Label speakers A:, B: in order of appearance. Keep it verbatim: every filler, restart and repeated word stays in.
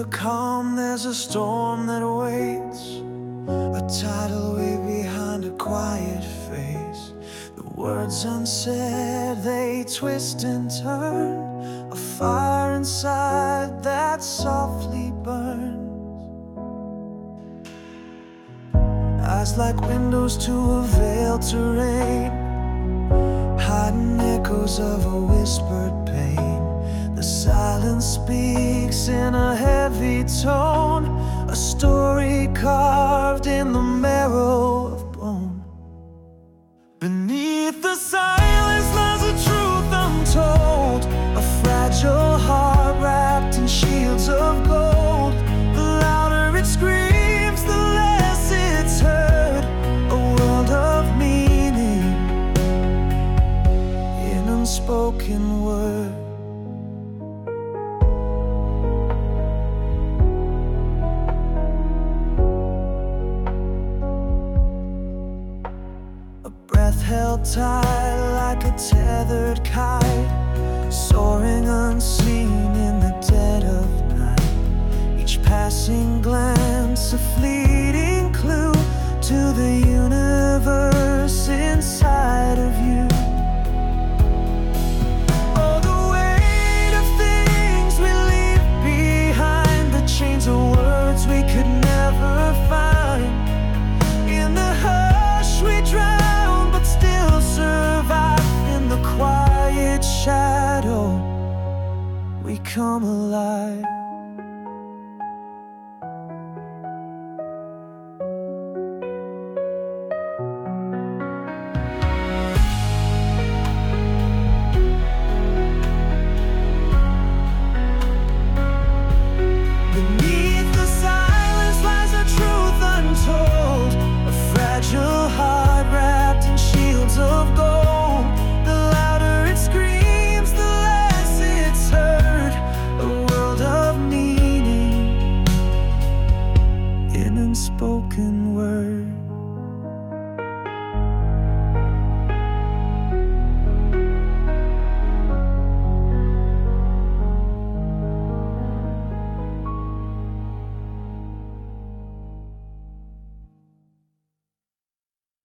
A: the calm, there's a storm that waits, a tidal wave behind a quiet face. The words unsaid, they twist and turn, a fire inside that softly burns. Eyes like windows to a veiled terrain, hiding echoes of a whispered pain. The silence speaks in a heavy tone, a story carved in the marrow of bone. Beneath the silence lies a truth untold, a fragile heart wrapped in shields of gold. The louder it screams, the less it's heard, a world of meaning in unspoken words. Held tight like a tethered kite, soaring unseen in the dead of night. Each passing glance a fleeting clue to the universe inside of you. Oh, the weight of things we leave behind, the chains of words we could never find. In the hush we drown, still survive. In the quiet shadow we come alive.